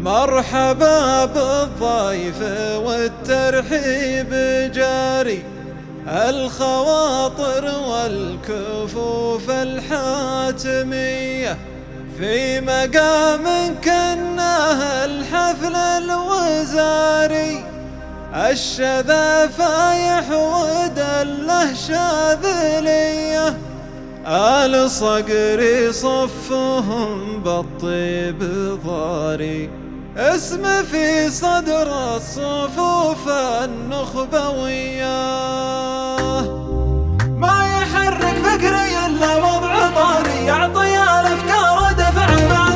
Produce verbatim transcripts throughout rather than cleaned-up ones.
مرحبا بالضيف والترحيب جاري، الخواطر والكفوف الحاتمية في مقام كناه الحفل الوزاري. الشذا فايح ودله شاذلية، آل صقر صفهم بالطيب ضاري. اسم في صدر الصفوف النخبوية، ما يحرك فكري إلا وضع طاري، يعطي الأفكار دفع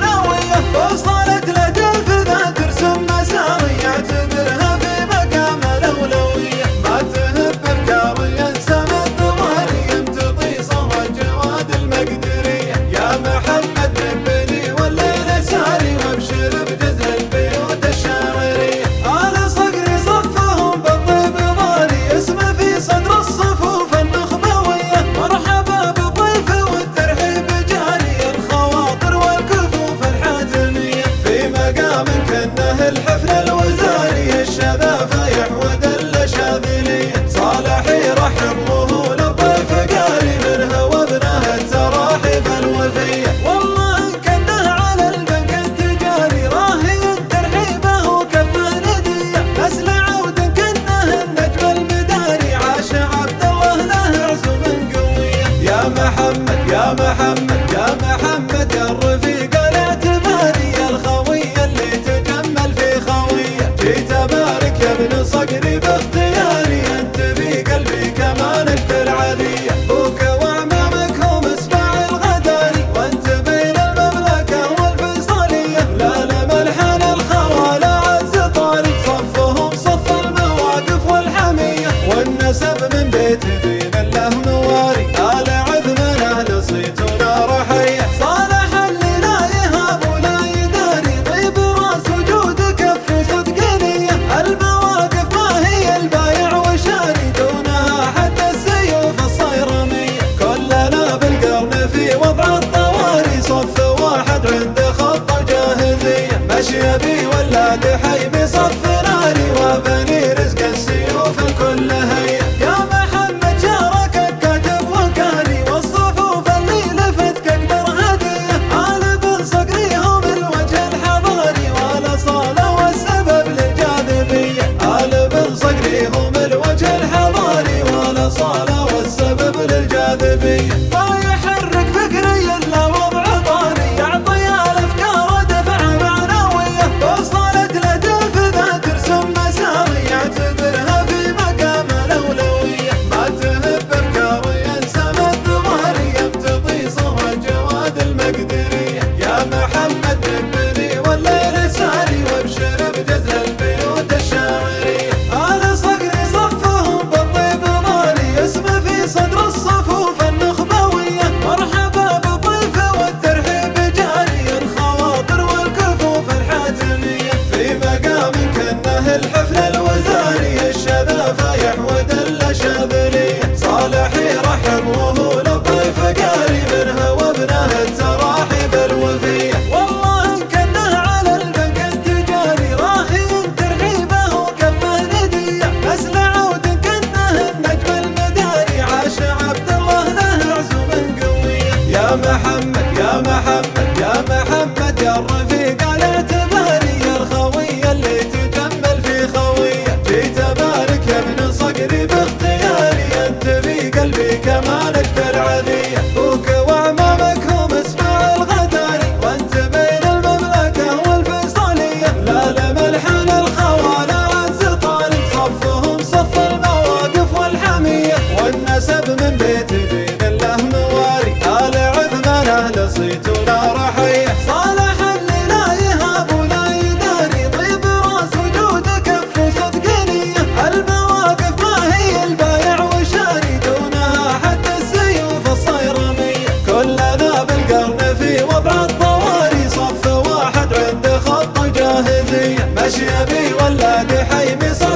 معنوية. وصلت لدلف ذا ترسم مساري، يعتبرها في مقام الأولوية. ما تهب أفكار ينسى من ضماري، يمتطي صهو الجواد المقدرية. يا محمد نبني والليل ساري، وابشر بجزر البيوت الشاعرية. آل صقر صفهم بالطيب ضاري، اسمه في صدر الصفوف النخبوية. مرحبا بالضيف والترحيب جاري، الخواطر والكفوف الحاتمية في مقام كنه الحفل الوزاري. الشذا فايح ودل شاذلية، صالح يرحب وهو للضيف قاري، منها وابنه التراحيب الوفية. والله ان كنه على البنك التجاري، راهي ترحيبه وكفه ندية. نسل عود كنه النجم المداري، عاش عبد الله له عزم قوية. يا محمد يا محمد يا محمد يا الرفيق الاعتباري، الخوية اللي تجمل في خوية. جيت ابارك يا ابن صقري باختياري، انت في قلبي كما نجد العذية. ابوك واعمامك هم اسماع الغداري، وانت بين المملكة والفيصلية. لا لا ملحن الخوالة عز طاري، صفهم صف المواقف والحمية. والنسب من بيت دين الله مواري، آل عثمان اهل صيت ونار حية. صالح اللي لا يهاب ولا يداري، طيب راس وجود كف صدقانية. المواقف ما هي البايع وشاري، دونها حتى السيوف الصيرمية. كلنا بالقرن في وضع الطواري، صف واحد عند خط الجاهزية. مشي بي ولاد حيمي صف ناري، وبني رزق السيوف الكل هيا. يا محمد شاركك كاتب وكاري، والصفوف اللي لفتك اكبر هدية. آل بن صقري هم الوجه الحضاري، والاصالة والسبب للجاذبية. آل بن صقري هم الوجه الحضاري، والاصالة والسبب للجاذبية. ما يحرك فكري الا وضع طاري، يعطي الافكار دفع معنوية. وصلت لدلف ذا ترسم مساري، يعتبرها في مقام الاولوية. ما تهب افكار ينسى من ضماري، يمتطي صهو الجواد المقدرية. يا محمد نبني والليل ساري، وابشر بجزر البيوت الشاعرية. آل صقر صفهم بالطيب ضاري، اسمه في صدر الصفوف النخبوية. مرحبا بالضيف والترحيب جاري، الخواطر والكفوف الحاتمية في مقام كنه الحفل الوزاري. الشذا فايح ودل شاذلية، صالح يرحب وهو للضيف قاري، منها وابنه التراحيب الوفية. والله ان كنه على البنك التجاري، راهي ترحيبه وكفه ندية. نسل عود كنه النجم المداري، عاش عبد الله له عزم قوية. يا محمد يا محمد يا محمد يا الرفيق الاعتباري، الخوية اللي تجمل في خوية. جيت ابارك يا ابن صقري باختياري، انت في قلبي كما نجد العذية. ابوك واعمامك هم اسماع الغداري، وانت بين المملكة والفيصلية. لا لا ملحن الخوالة عز طاري، صفهم صف المواقف والحمية. والنسب من بيت دين الله مواري، آل عثمان اهل صيت ونار حية. صالح اللي لا يهاب ولا يداري، طيب راس وجود كف صدقانية. المواقف ما هي البايع وشاري، دونها حتى السيوف الصيرمية. كلنا بالقرن في وضع الطواري، صف واحد عند خط الجاهزية. مشي بي ولاد حيمي